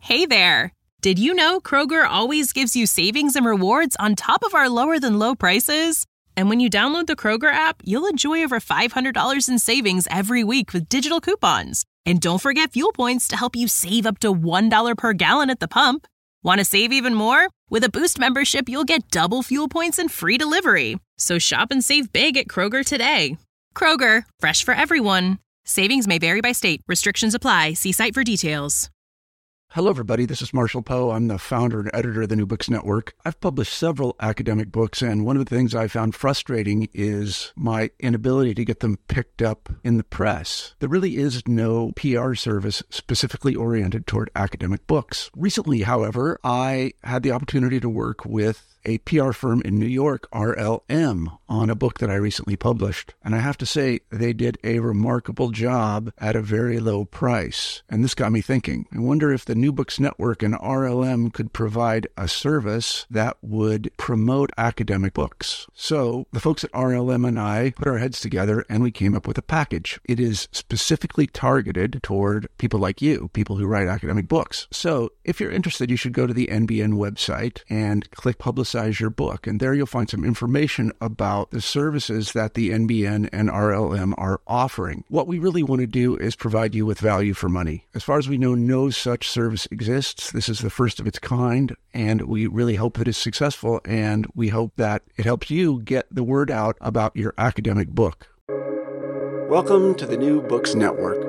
Hey there! Did you know Kroger always gives you savings and rewards on top of our lower-than-low prices? And when you download the Kroger app, you'll enjoy over $500 in savings every week with digital coupons. And don't forget fuel points to help you save up to $1 per gallon at the pump. Want to save even more? With a Boost membership, you'll get double fuel points and free delivery. So shop and save big at Kroger today. Kroger, fresh for everyone. Savings may vary by state. Restrictions apply. See site for details. Hello, everybody. This is Marshall Poe. I'm the founder and editor of the New Books Network. I've published several academic books, and one of the things I found frustrating is my inability to get them picked up in the press. There really is no PR service specifically oriented toward academic books. Recently, however, I had the opportunity to work with a PR firm in New York, RLM, on a book that I recently published. And I have to say, they did a remarkable job at a very low price. And this got me thinking. I wonder if the New Books Network and RLM could provide a service that would promote academic books. So the folks at RLM and I put our heads together and we came up with a package. It is specifically targeted toward people like you, people who write academic books. So if you're interested, you should go to the NBN website and click Publicize Your Book. And there you'll find some information about the services that the NBN and RLM are offering. What we really want to do is provide you with value for money. As far as we know, no such service exists. This is the first of its kind, and we really hope that it's successful, and we hope that it helps you get the word out about your academic book. Welcome to the New Books Network.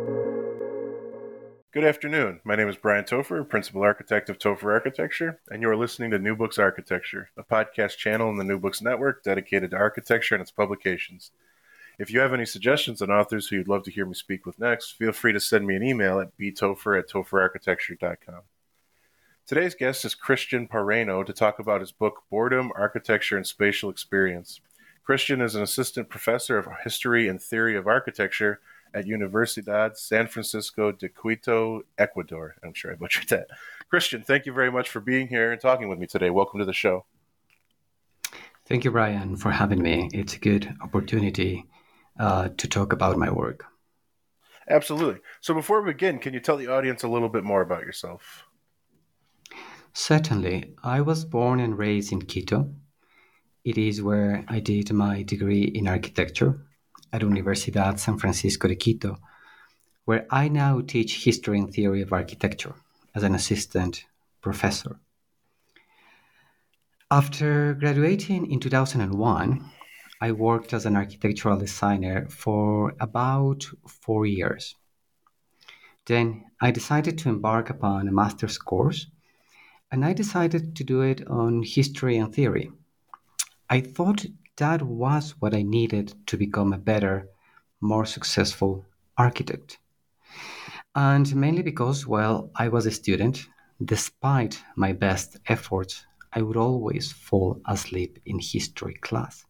Good afternoon. My name is Brian Topher, Principal Architect of Topher Architecture, and you are listening to New Books Architecture, a podcast channel in the New Books Network dedicated to architecture and its publications. If you have any suggestions on authors who you'd love to hear me speak with next, feel free to send me an email at btopher@topherarchitecture.com. Today's guest is Christian Parreño to talk about his book, Boredom, Architecture, and Spatial Experience. Christian is an assistant professor of history and theory of architecture at Universidad San Francisco de Quito, Ecuador. I'm sure I butchered that. Christian, thank you very much for being here and talking with me today. Welcome to the show. Thank you, Brian, for having me. It's a good opportunity to talk about my work. Absolutely. So before we begin, can you tell the audience a little bit more about yourself? Certainly. I was born and raised in Quito. It is where I did my degree in architecture at Universidad San Francisco de Quito, where I now teach history and theory of architecture as an assistant professor. After graduating in 2001, I worked as an architectural designer for about 4 years. Then I decided to embark upon a master's course, and I decided to do it on history and theory. I thought that was what I needed to become a better, more successful architect. And mainly because, well, I was a student. Despite my best efforts, I would always fall asleep in history class.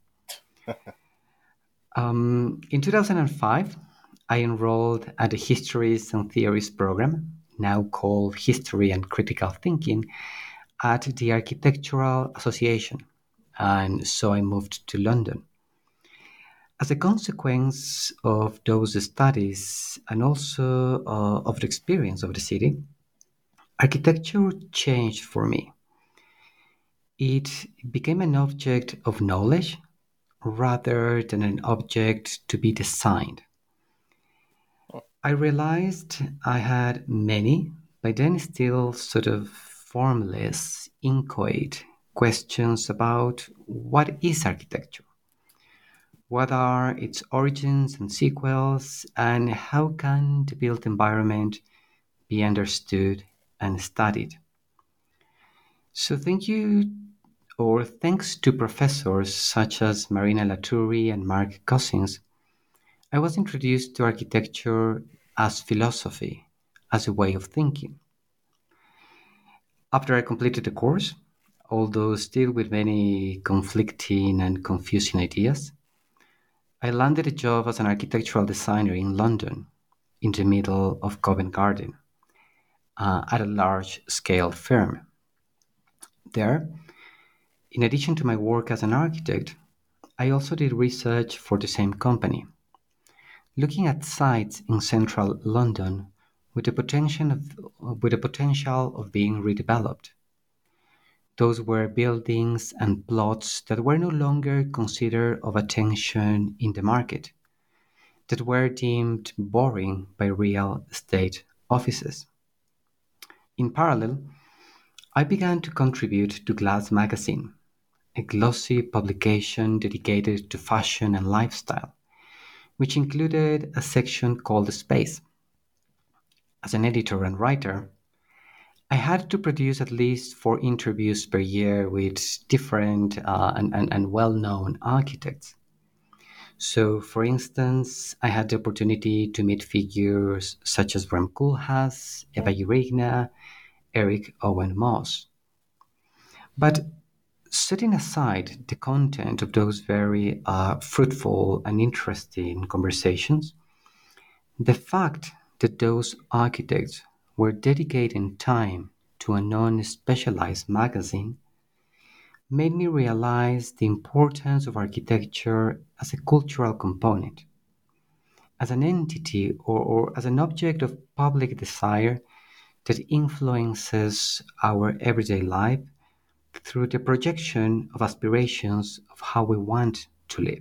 In 2005, I enrolled at the Histories and Theories program, now called History and Critical Thinking, at the Architectural Association. And so I moved to London. As a consequence of those studies and also of the experience of the city, architecture changed for me. It became an object of knowledge rather than an object to be designed. I realized I had many, but then still sort of formless, inchoate questions about what is architecture, what are its origins and sequels, and how can the built environment be understood and studied. So thanks to professors such as Marina Latourie and Mark Cousins, I was introduced to architecture as philosophy, as a way of thinking. After I completed the course, although still with many conflicting and confusing ideas, I landed a job as an architectural designer in London, in the middle of Covent Garden, at a large-scale firm. There, in addition to my work as an architect, I also did research for the same company, looking at sites in central London with the potential of being redeveloped. Those were buildings and plots that were no longer considered of attention in the market, that were deemed boring by real estate offices. In parallel, I began to contribute to Glass Magazine, a glossy publication dedicated to fashion and lifestyle, which included a section called Space. As an editor and writer, I had to produce at least 4 interviews per year with different and well known architects. So, for instance, I had the opportunity to meet figures such as Rem Koolhaas, Eva Urigna, Eric Owen Moss. But setting aside the content of those very fruitful and interesting conversations, the fact that those architects were dedicating time to a non specialized magazine made me realize the importance of architecture as a cultural component, as an entity or as an object of public desire that influences our everyday life through the projection of aspirations of how we want to live.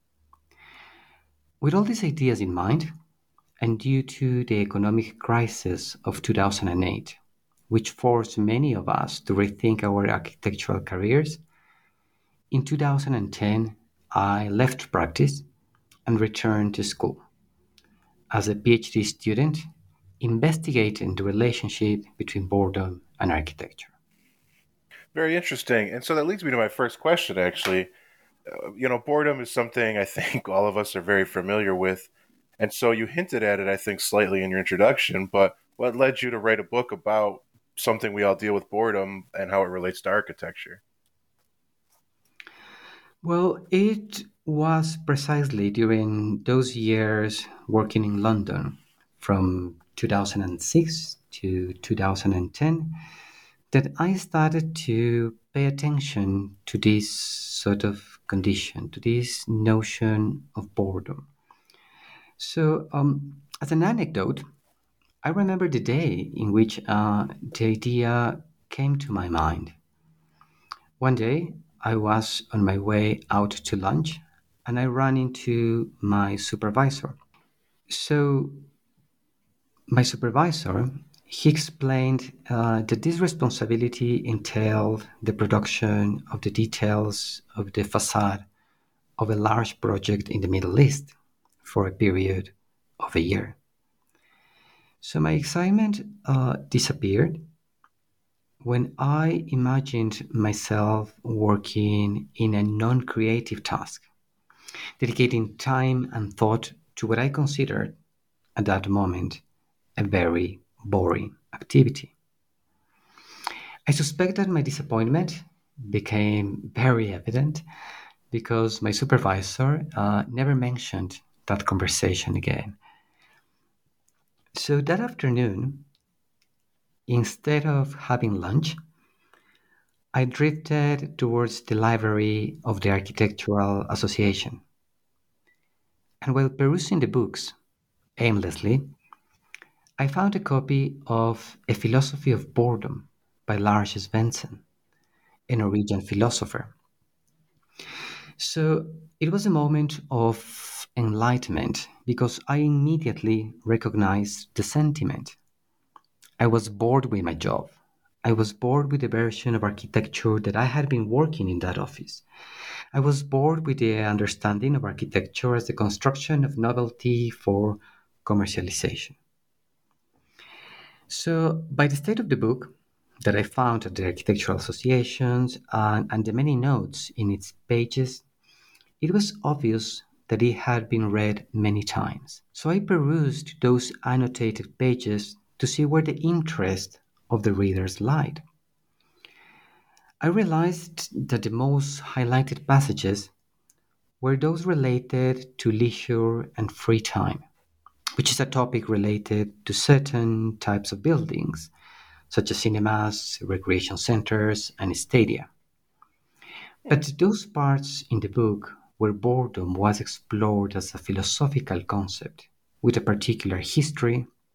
With all these ideas in mind, and due to the economic crisis of 2008, which forced many of us to rethink our architectural careers, in 2010 I left practice and returned to school as a PhD student investigating the relationship between boredom and architecture. Very interesting. And so that leads me to my first question, actually. Boredom is something I think all of us are very familiar with. And so you hinted at it, I think, slightly in your introduction, but what led you to write a book about something we all deal with, boredom, and how it relates to architecture? Well, it was precisely during those years working in London from 2006 to 2010 that I started to pay attention to this sort of condition, to this notion of boredom. So, as an anecdote, I remember the day in which the idea came to my mind. One day, I was on my way out to lunch and I ran into my supervisor. So, my supervisor, he explained that this responsibility entailed the production of the details of the facade of a large project in the Middle East for a period of a year. So my excitement disappeared when I imagined myself working in a non creative task, dedicating time and thought to what I considered at that moment a very boring activity. I suspect that my disappointment became very evident because my supervisor never mentioned that conversation again. So that afternoon, instead of having lunch, I drifted towards the library of the Architectural Association. And while perusing the books aimlessly, I found a copy of A Philosophy of Boredom by Lars Svensson, a Norwegian philosopher. So it was a moment of enlightenment because I immediately recognized the sentiment. I was bored with my job. I was bored with the version of architecture that I had been working in that office. I was bored with the understanding of architecture as the construction of novelty for commercialization. So, by the state of the book that I found at the Architectural Associations and the many notes in its pages, it was obvious that it had been read many times. So I perused those annotated pages to see where the interest of the readers lied. I realized that the most highlighted passages were those related to leisure and free time, which is a topic related to certain types of buildings, such as cinemas, recreation centers, and stadia. But those parts in the book where boredom was explored as a philosophical concept with a particular history,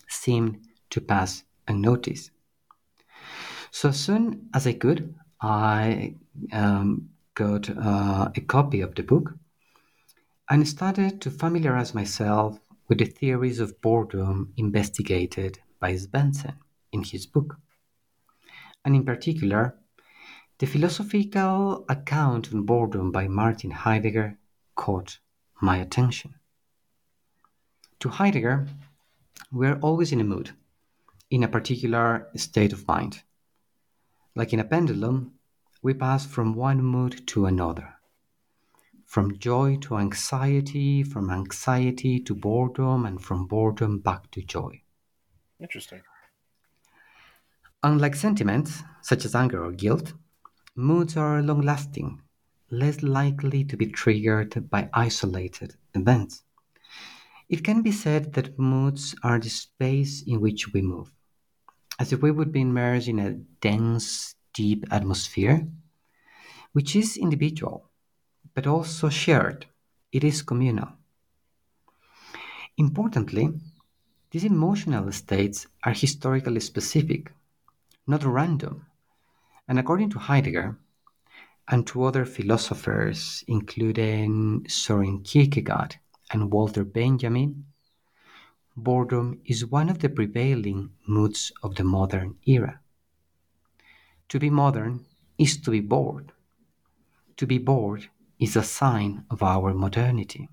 seemed to pass unnoticed. So as soon as I could, I got a copy of the book and started to familiarize myself with the theories of boredom investigated by Svensson in his book, and in particular, the philosophical account on boredom by Martin Heidegger caught my attention. To Heidegger, we are always in a mood, in a particular state of mind. Like in a pendulum, we pass from one mood to another, from joy to anxiety, from anxiety to boredom, and from boredom back to joy. Interesting. Unlike sentiments, such as anger or guilt, moods are long lasting, less likely to be triggered by isolated events. It can be said that moods are the space in which we move, as if we would be immersed in a dense, deep atmosphere, which is individual, but also shared. It is communal. Importantly, these emotional states are historically specific, not random, and according to Heidegger and to other philosophers, including Soren Kierkegaard and Walter Benjamin, boredom is one of the prevailing moods of the modern era. To be modern is to be bored. To be bored is a sign of our modernity.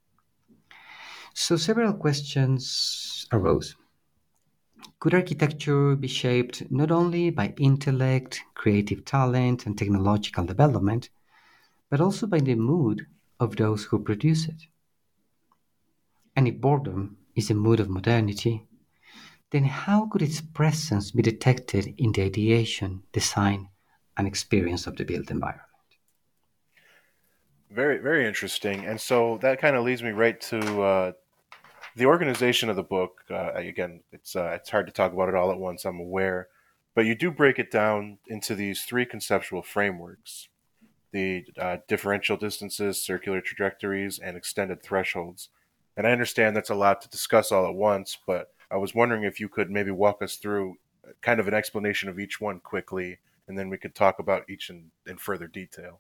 So several questions arose. Could architecture be shaped not only by intellect, creative talent, and technological development, but also by the mood of those who produce it? And if boredom is a mood of modernity, then how could its presence be detected in the ideation, design, and experience of the built environment? Very, very interesting. And so that kind of leads me right to the organization of the book. Again, it's hard to talk about it all at once, I'm aware, but you do break it down into these three conceptual frameworks: the differential distances, circular trajectories, and extended thresholds. And I understand that's a lot to discuss all at once, but I was wondering if you could maybe walk us through kind of an explanation of each one quickly, and then we could talk about each in further detail.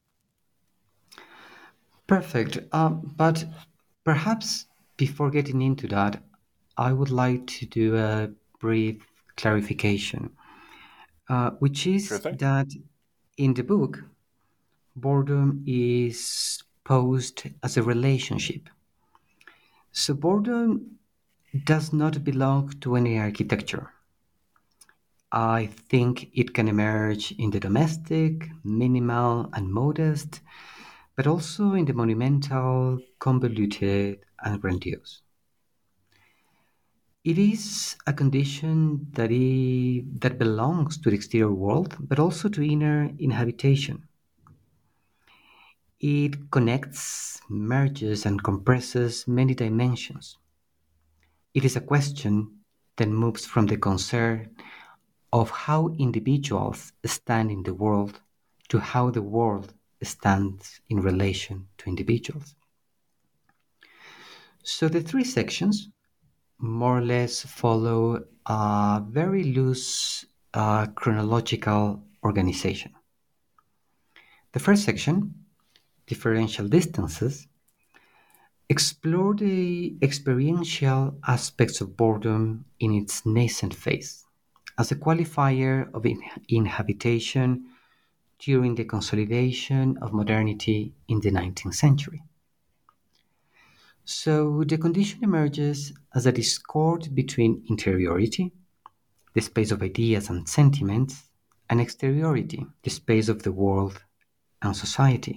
Perfect. But perhaps before getting into that, I would like to do a brief clarification, which Sure is thing. that in the book, boredom is posed as a relationship. So boredom does not belong to any architecture. I think it can emerge in the domestic, minimal, and modest, but also in the monumental, convoluted, and grandiose. It is a condition that belongs to the exterior world, but also to inner inhabitation. It connects, merges, and compresses many dimensions. It is a question that moves from the concern of how individuals stand in the world to how the world stands in relation to individuals. So the three sections more or less follow a very loose chronological organization. The first section, differential distances, explore the experiential aspects of boredom in its nascent phase as a qualifier of inhabitation during the consolidation of modernity in the 19th century. So the condition emerges as a discord between interiority, the space of ideas and sentiments, and exteriority, the space of the world and society.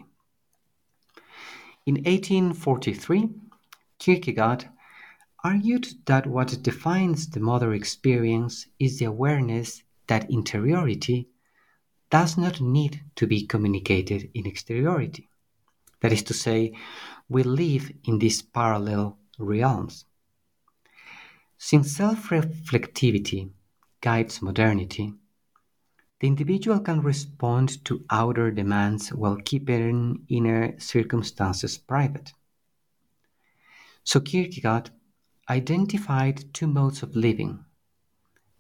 In 1843, Kierkegaard argued that what defines the modern experience is the awareness that interiority does not need to be communicated in exteriority. That is to say, we live in these parallel realms. Since self-reflectivity guides modernity, the individual can respond to outer demands while keeping inner circumstances private. So Kierkegaard identified two modes of living,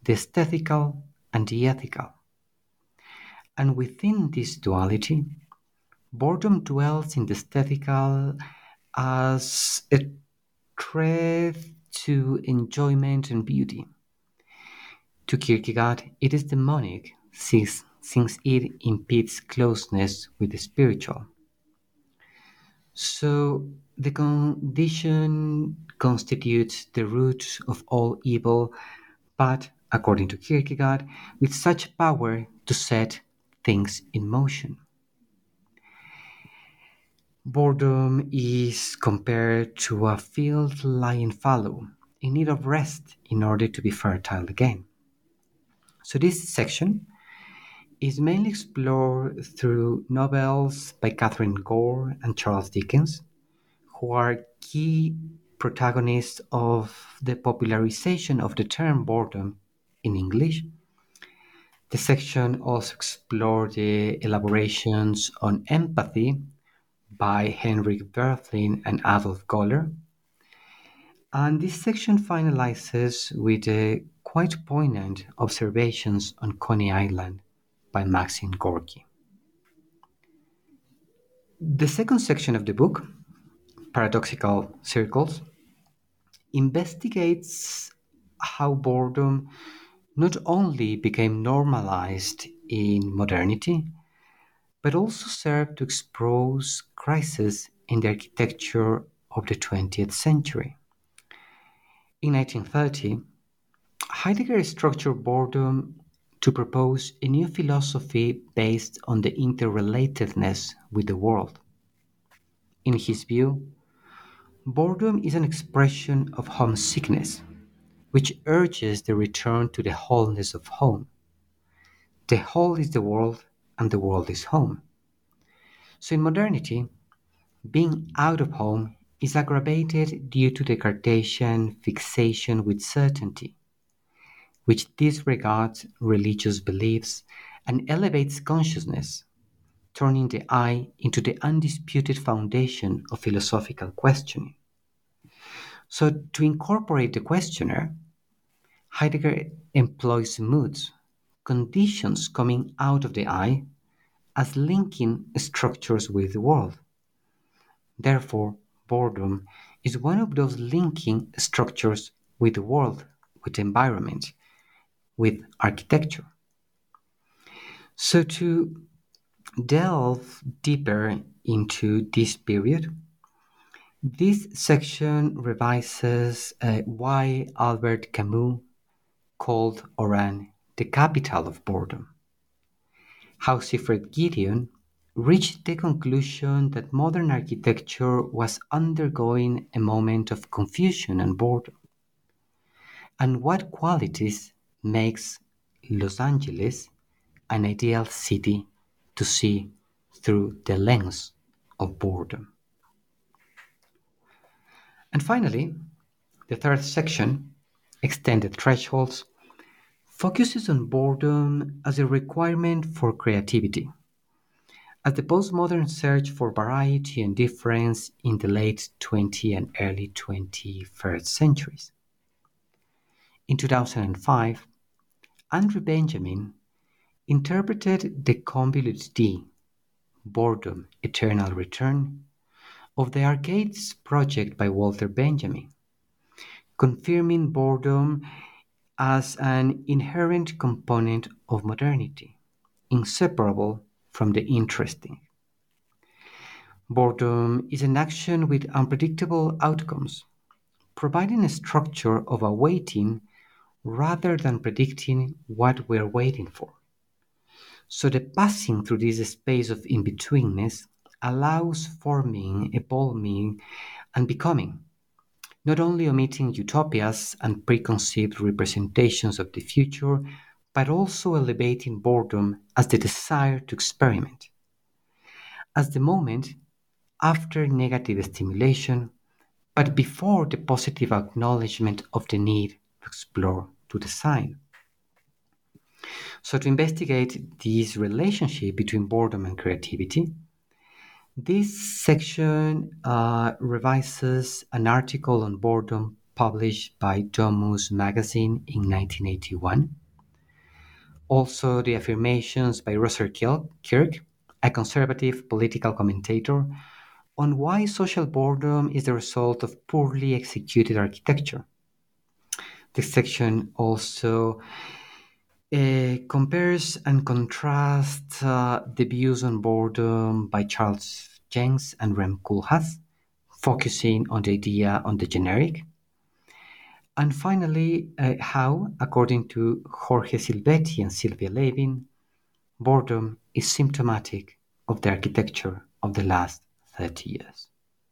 the aesthetical and the ethical. And within this duality, boredom dwells in the aesthetical as a threat to enjoyment and beauty. To Kierkegaard, it is demonic since it impedes closeness with the spiritual. So the condition constitutes the root of all evil, but, according to Kierkegaard, with such power to set things in motion. Boredom is compared to a field lying fallow, in need of rest in order to be fertile again. So this section is mainly explored through novels by Catherine Gore and Charles Dickens, who are key protagonists of the popularization of the term boredom in English. The section also explored the elaborations on empathy by Henrik Berthling and Adolf Goller. And this section finalizes with the quite poignant observations on Coney Island by Maxim Gorky. The second section of the book, Paradoxical Circles, investigates how boredom not only became normalized in modernity, but also served to expose crises in the architecture of the 20th century. In 1930, Heidegger structured boredom to propose a new philosophy based on the interrelatedness with the world. In his view, boredom is an expression of homesickness, which urges the return to the wholeness of home. The whole is the world, and the world is home. So in modernity, being out of home is aggravated due to the Cartesian fixation with certainty, which disregards religious beliefs and elevates consciousness, turning the I into the undisputed foundation of philosophical questioning. So, to incorporate the questioner, Heidegger employs moods, conditions coming out of the I, as linking structures with the world. Therefore, boredom is one of those linking structures with the world, with the environment, with architecture. So to delve deeper into this period, this section revises why Albert Camus called Oran the capital of boredom, how Siegfried Giedion reached the conclusion that modern architecture was undergoing a moment of confusion and boredom, and what qualities makes Los Angeles an ideal city to see through the lens of boredom. And finally, the third section, Extended Thresholds, focuses on boredom as a requirement for creativity, as the postmodern search for variety and difference in the late 20th and early 21st centuries. In 2005, Andrew Benjamin interpreted the convolute D, Boredom, Eternal Return, of the Arcades project by Walter Benjamin, confirming boredom as an inherent component of modernity, inseparable from the interesting. Boredom is an action with unpredictable outcomes, providing a structure of awaiting rather than predicting what we're waiting for. So the passing through this space of in-betweenness allows forming, evolving, and becoming, not only omitting utopias and preconceived representations of the future, but also elevating boredom as the desire to experiment, as the moment after negative stimulation, but before the positive acknowledgement of the need to explore, to design. So to investigate this relationship between boredom and creativity, this section revises an article on boredom published by Domus magazine in 1981. Also, The Affirmations by Russell Kirk, a conservative political commentator, on why social boredom is the result of poorly executed architecture. This section also compares and contrasts the views on boredom by Charles Jenks and Rem Koolhaas, focusing on the idea on the generic. And finally, how, according to Jorge Silvetti and Sylvia Levin, boredom is symptomatic of the architecture of the last 30 years.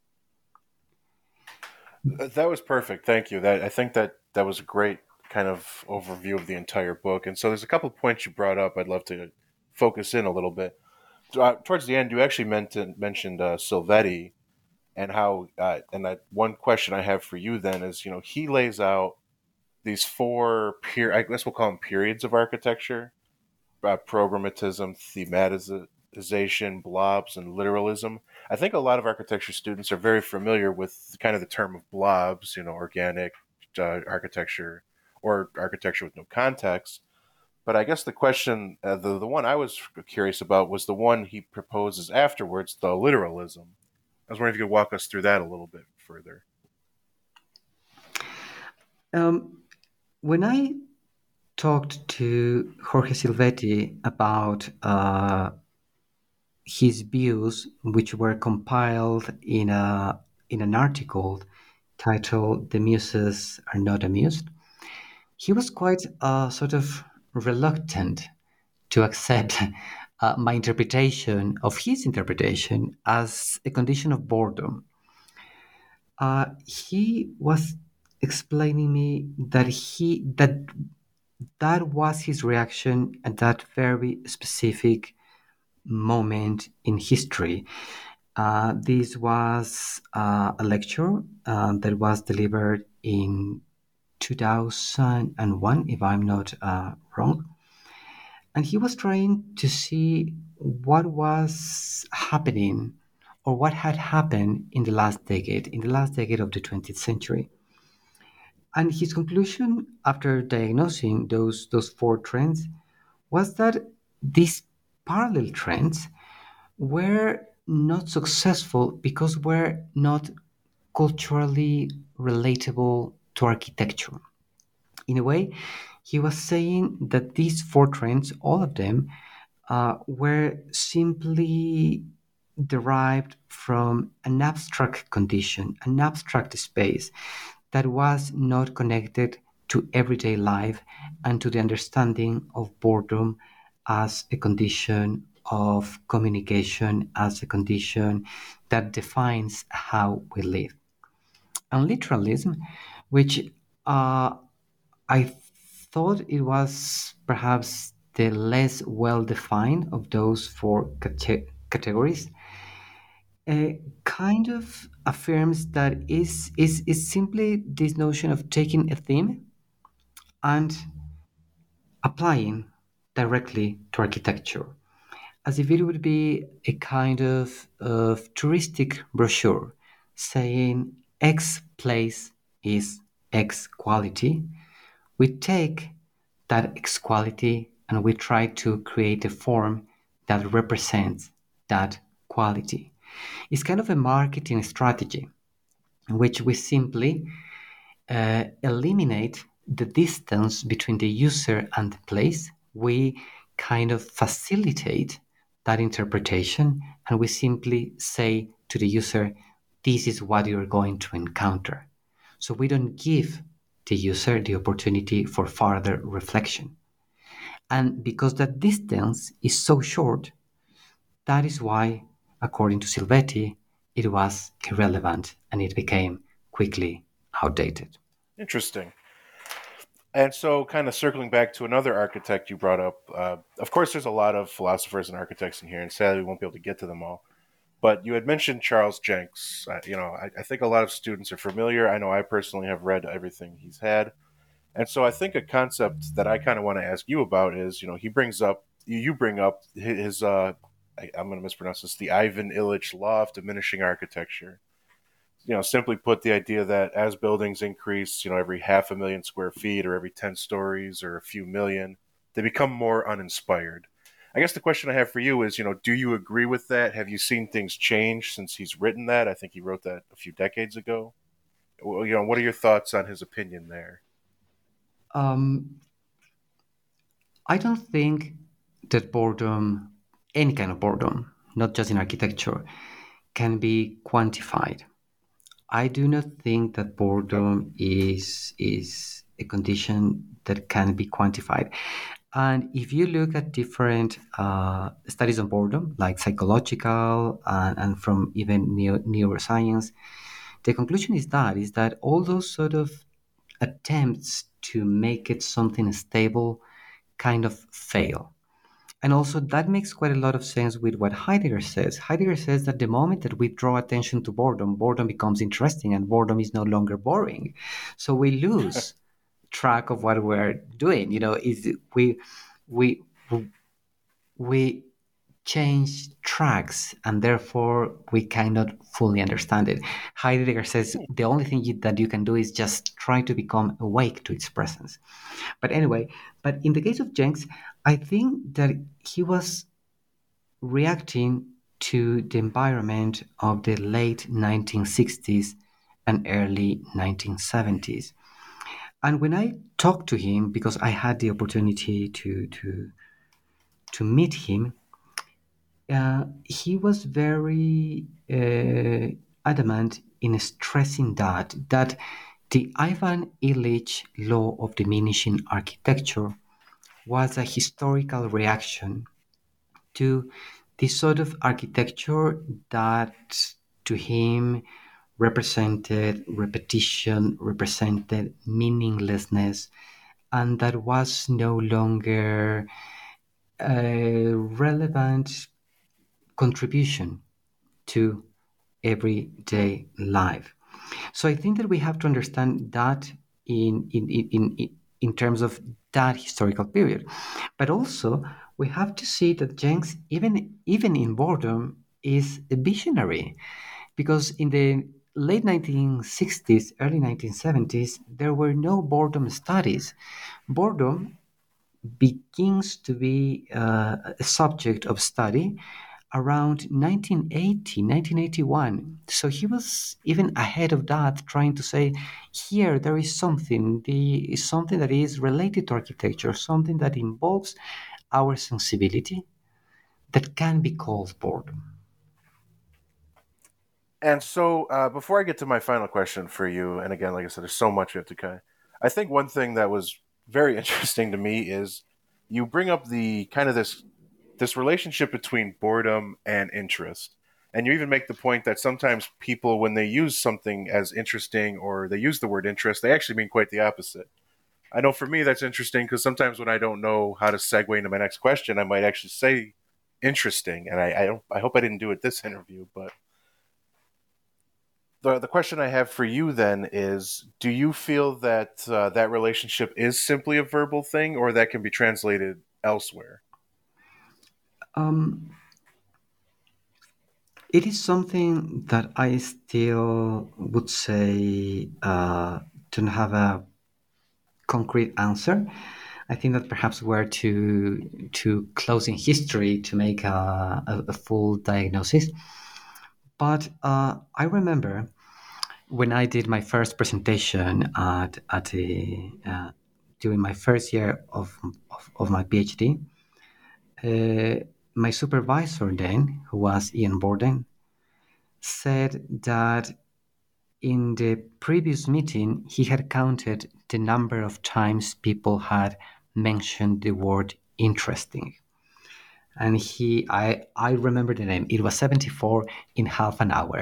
That was perfect. Thank you. I think that was a great kind of overview of the entire book. And so there's a couple of points you brought up I'd love to focus in a little bit. Towards the end, you actually mentioned Silvetti and how, and that one question I have for you then is, he lays out these four, I guess we'll call them periods of architecture, programmatism, thematization, blobs, and literalism. I think a lot of architecture students are very familiar with kind of the term of blobs, organic architecture or architecture with no context. But I guess the question, the one I was curious about was the one he proposes afterwards, the literalism. I was wondering if you could walk us through that a little bit further. When I talked to Jorge Silvetti about his views, which were compiled in an article titled "The Muses Are Not Amused," he was quite sort of reluctant to accept my interpretation of his interpretation as a condition of boredom. He was explaining me that was his reaction at that very specific moment in history. This was a lecture that was delivered in 2001, if I'm not wrong. And he was trying to see what was happening or what had happened in the last decade of the 20th century. And his conclusion after diagnosing those four trends was that these parallel trends were not successful because were not culturally relatable to architecture. In a way, he was saying that these four trends, all of them, were simply derived from an abstract condition, an abstract space that was not connected to everyday life and to the understanding of boredom as a condition of communication, as a condition that defines how we live. And literalism, which I thought it was perhaps the less well-defined of those four categories, kind of affirms that is simply this notion of taking a theme and applying directly to architecture, as if it would be a kind of touristic brochure saying X place is X quality. We take that X quality and we try to create a form that represents that quality. It's kind of a marketing strategy in which we simply eliminate the distance between the user and the place. We kind of facilitate that interpretation and we simply say to the user, this is what you're going to encounter. So we don't give the user the opportunity for further reflection. And because that distance is so short, that is why, according to Silvetti, it was irrelevant and it became quickly outdated. Interesting. And so kind of circling back to another architect you brought up, of course, there's a lot of philosophers and architects in here, and sadly we won't be able to get to them all. But you had mentioned Charles Jenks. I think a lot of students are familiar. I know I personally have read everything he's had. And so I think a concept that I kind of want to ask you about is, you bring up his, I'm going to mispronounce this, the Ivan Illich law of diminishing architecture. simply put, the idea that as buildings increase, every 500,000 square feet or every 10 stories or a few million, they become more uninspired. I guess the question I have for you is, do you agree with that? Have you seen things change since he's written that? I think he wrote that a few decades ago. Well, what are your thoughts on his opinion there? I don't think that boredom, any kind of boredom, not just in architecture, can be quantified. I do not think that boredom is a condition that can be quantified. And if you look at different studies on boredom, like psychological and from even neuroscience, the conclusion is that all those sort of attempts to make it something stable kind of fail. And also, that makes quite a lot of sense with what Heidegger says. Heidegger says that the moment that we draw attention to boredom, boredom becomes interesting and boredom is no longer boring. So we lose track of what we're doing. We we change tracks and therefore we cannot fully understand it. Heidegger says the only thing that you can do is just try to become awake to its presence. But anyway, but in the case of Jenks, I think that he was reacting to the environment of the late 1960s and early 1970s. And when I talked to him, because I had the opportunity to meet him, he was very adamant in stressing that the Ivan Illich law of diminishing architecture was a historical reaction to the sort of architecture that to him represented repetition, represented meaninglessness, and that was no longer a relevant contribution to everyday life. So I think that we have to understand that in terms of that historical period. But also we have to see that Jenks, even in boredom, is a visionary, because in the late 1960s, early 1970s, there were no boredom studies. Boredom begins to be a subject of study around 1980, 1981. So he was even ahead of that, trying to say, here there is something that is related to architecture, something that involves our sensibility that can be called boredom. And so, before I get to my final question for you, and again, like I said, there's so much you have to kind of, I think one thing that was very interesting to me is you bring up the kind of this relationship between boredom and interest. And you even make the point that sometimes people, when they use something as interesting or they use the word interest, they actually mean quite the opposite. I know for me that's interesting because sometimes when I don't know how to segue into my next question, I might actually say interesting. And I hope I didn't do it this interview, but the question I have for you then is, do you feel that that relationship is simply a verbal thing or that can be translated elsewhere? It is something that I still would say don't have a concrete answer. I think that perhaps we're too close in history to make a full diagnosis. But I remember when I did my first presentation during my first year of my PhD. My supervisor then, who was Ian Borden, said that in the previous meeting, he had counted the number of times people had mentioned the word interesting. And I remember the name. It was 74 in half an hour.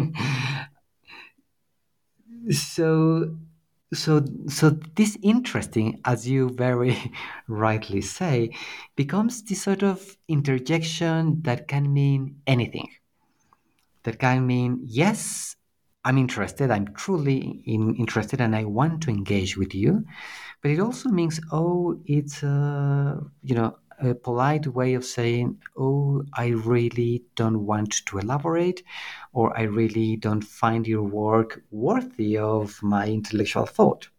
So this interesting, as you very rightly say, becomes this sort of interjection that can mean anything. That can mean, yes, I'm interested, I'm truly interested, and I want to engage with you. But it also means, oh, it's a polite way of saying, oh, I really don't want to elaborate, or I really don't find your work worthy of my intellectual thought.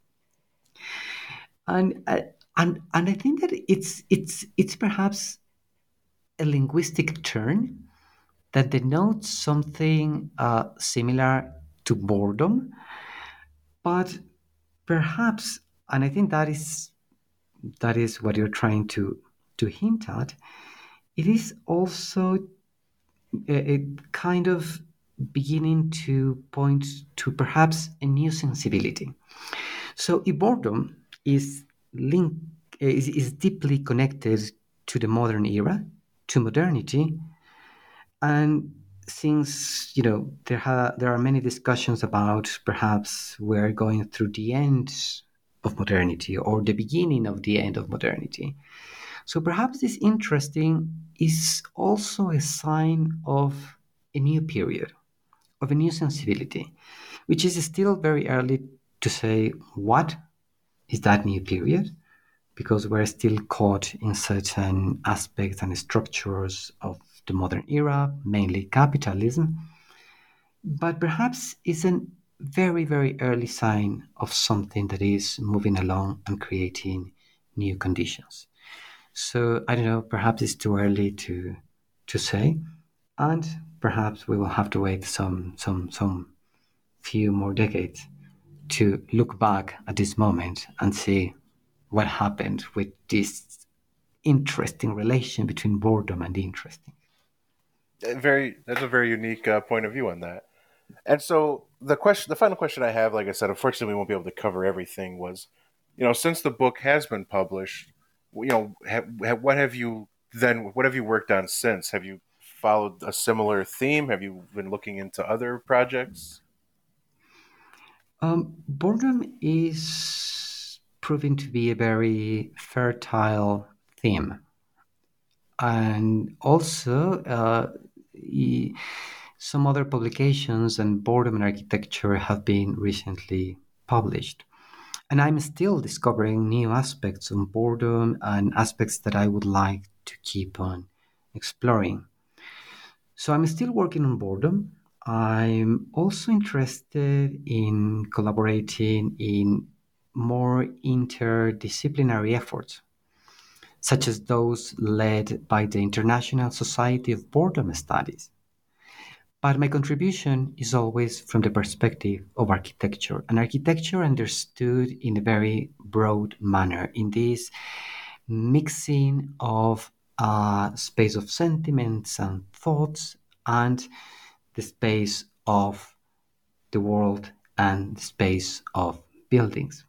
And I think that it's perhaps a linguistic turn that denotes something similar to boredom, but perhaps, and I think that is what you're trying to hint at. It is also a kind of beginning to point to perhaps a new sensibility. So, if boredom is deeply connected to the modern era, to modernity, and since there are many discussions about perhaps we're going through the end of modernity or the beginning of the end of modernity. So perhaps this interesting is also a sign of a new period, of a new sensibility, which is still very early to say what is that new period, because we're still caught in certain aspects and structures of the modern era, mainly capitalism. But perhaps it's a very, very early sign of something that is moving along and creating new conditions. So I don't know, perhaps it's too early to say, and perhaps we will have to wait some few more decades to look back at this moment and see what happened with this interesting relation between boredom and interesting. That's a very unique point of view on that. And so the final question I have, like I said, unfortunately we won't be able to cover everything. Was, since the book has been published, what have you worked on since? Have you followed a similar theme? Have you been looking into other projects? Boredom is proving to be a very fertile theme. And also, some other publications on boredom and architecture have been recently published. And I'm still discovering new aspects on boredom and aspects that I would like to keep on exploring. So I'm still working on boredom. I'm also interested in collaborating in more interdisciplinary efforts, such as those led by the International Society of Boredom Studies. But my contribution is always from the perspective of architecture, and architecture understood in a very broad manner, in this mixing of a space of sentiments and thoughts and the space of the world and the space of buildings.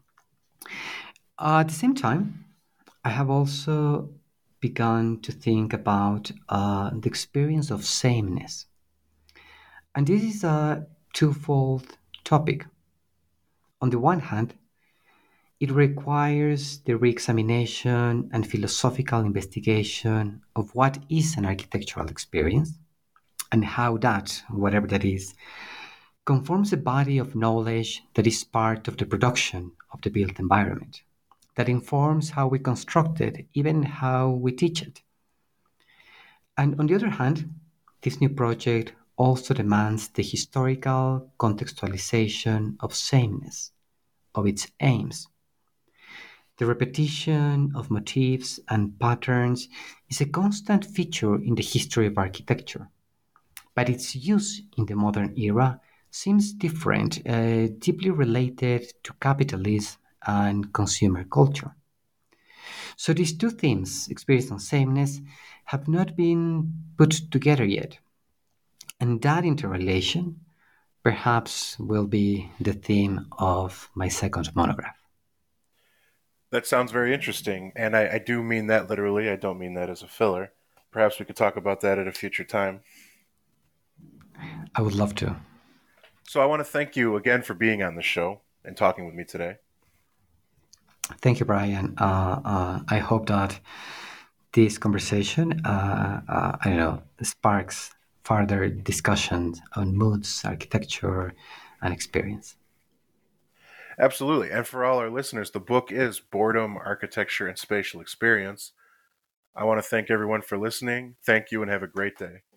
At the same time, I have also begun to think about the experience of sameness. And this is a twofold topic. On the one hand, it requires the re-examination and philosophical investigation of what is an architectural experience and how that, whatever that is, conforms a body of knowledge that is part of the production of the built environment, that informs how we construct it, even how we teach it. And on the other hand, this new project also demands the historical contextualization of sameness, of its aims. The repetition of motifs and patterns is a constant feature in the history of architecture, but its use in the modern era seems different, deeply related to capitalism and consumer culture. So these two themes, experience and sameness, have not been put together yet. And that interrelation perhaps will be the theme of my second monograph. That sounds very interesting, and I do mean that literally. I don't mean that as a filler. Perhaps we could talk about that at a future time. I would love to. So I want to thank you again for being on the show and talking with me today. Thank you, Brian. I hope that this conversation, I don't know, sparks further discussions on moods, architecture, and experience. Absolutely. And for all our listeners, the book is Boredom, Architecture, and Spatial Experience. I want to thank everyone for listening. Thank you and have a great day.